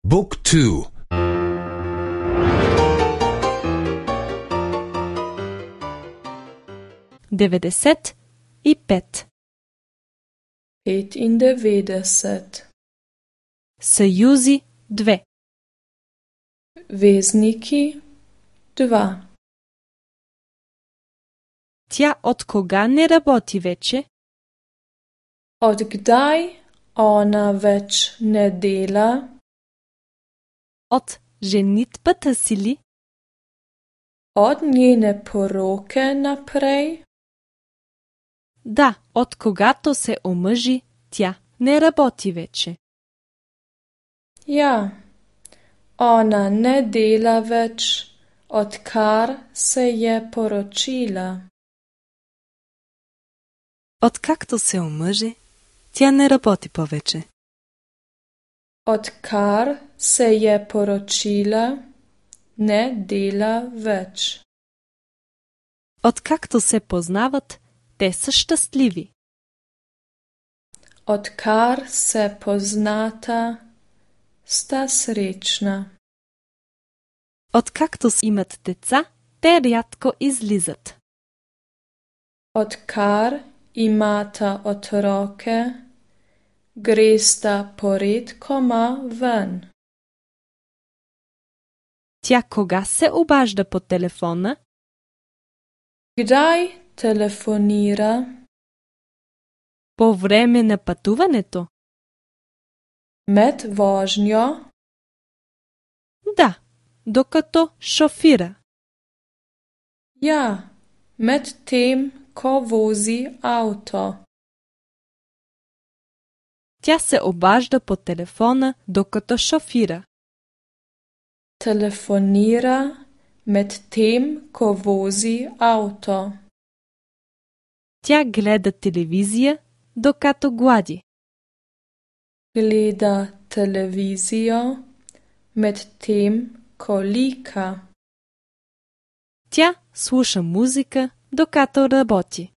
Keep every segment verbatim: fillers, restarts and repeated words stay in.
Book two. деветдесет и пет. petindevetdeset. Съюзи две. Vezniki dva. Тя от кога не работи вече? Od kdaj ona več ne dela? От женитбата си ли? Od njene poroke naprej? Да, от когато се омъжи, тя не работи вече. Ja, ona ne dela več, odkar se je poročila. Откакто се омъжи, тя не работи повече. Odkar se je poročila, ne dela več. Откакто се познават, те са щастливи. Odkar se poznata, sta srečna. Откакто имат деца, те рядко излизат. Odkar imata otroke, gresta poredkoma ven. Тя кога се обажда по телефона? Kdaj telefonira? По време на пътуването? Med vožnjo? Да, докато шофира. Ja, med tem, ko vozi avto. Тя се обажда по телефона, докато шофира. Telefonira med tem, ko vozi avto. Тя гледа телевизия, докато глади. Gleda televizijo med tem, ko lika. Тя слуша музика, докато работи.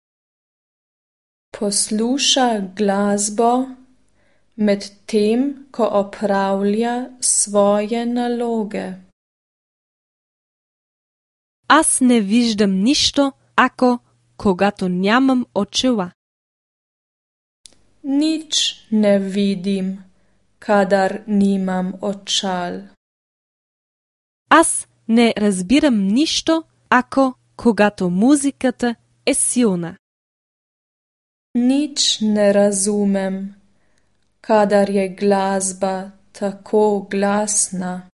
Posluša glasbo med tem, ko opravlja svoje naloge. Аз не виждам нищо, ако когато нямам очила. Nič ne vidim, kadar nimam očal. Аз не разбирам нищо, ако когато музиката е силна. Nič ne razumem, kadar je glasba tako glasna.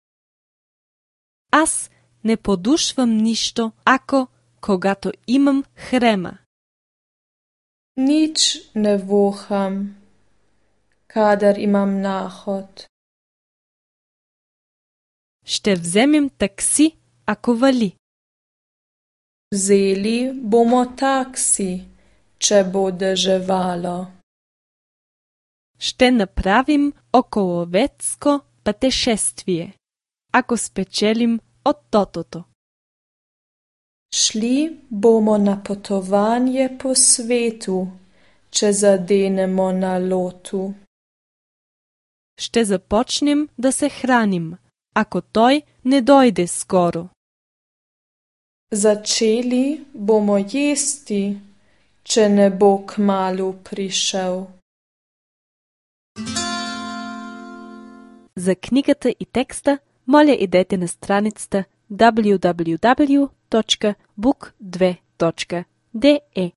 Аз не подушвам нищо, ако когато имам хрема. Nič ne voham, kadar imam nahod. Ще вземем такси, ако вали. Vzeli bomo taksi, če bo deževalo. Ще направим околоветско пътешествие, ако спечелим от тотото. Šli bomo na potovanje po svetu, če zadenemo na lotu. Ще започнем да се храним, ако той не дойде скоро. Začeli bomo jesti, če ne bo kmalu prišel. За книгата и текста, моля идете на страницата дабъл ю дабъл ю дабъл ю точка бук две точка де е.